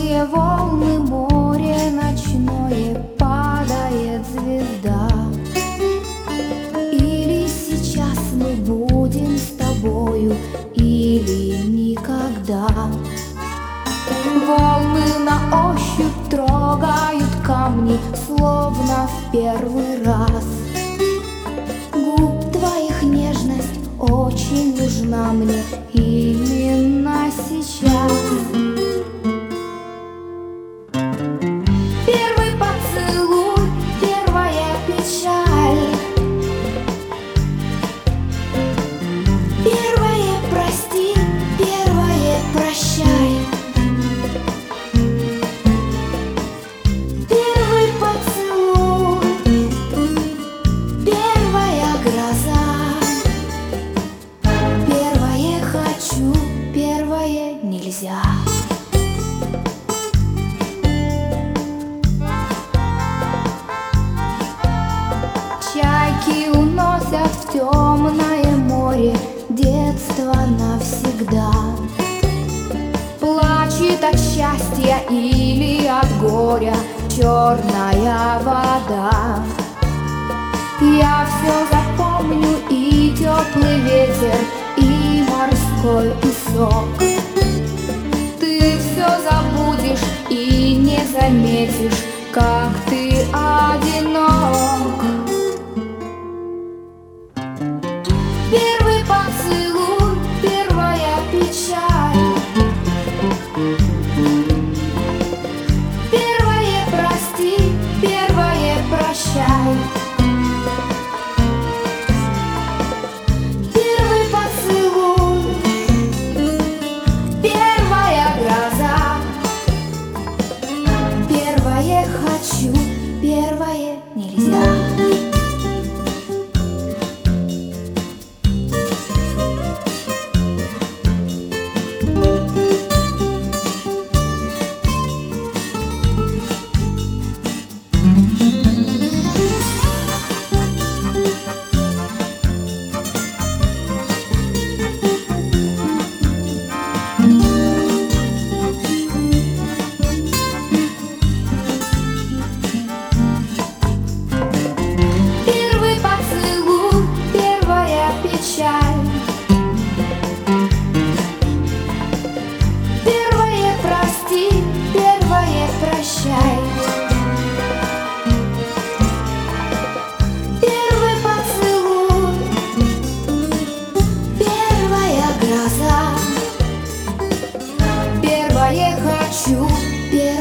Белые волны, море ночное, падает звезда. Или сейчас мы будем с тобою, или никогда. Волны на ощупь трогают камни, словно в первый раз. Губ твоих нежность очень нужна мне именно сейчас. Первый поцелуй, первая печаль, первое прости, первое прощай. Первый поцелуй, первая гроза, первое хочу, первое нельзя. Чайки уносят в темное море детство навсегда. Плачет от счастья или от горя черная вода. Я все запомню, и теплый ветер, и морской песок. Ты все забудешь и не заметишь, как ты одинок. Первый поцелуй, первая печаль, первое прости, первое прощай. Первый поцелуй, первая гроза, первое хочу, первое нельзя. Первое прости, первое прощай. Первый поцелуй, первая гроза, первое хочу, первое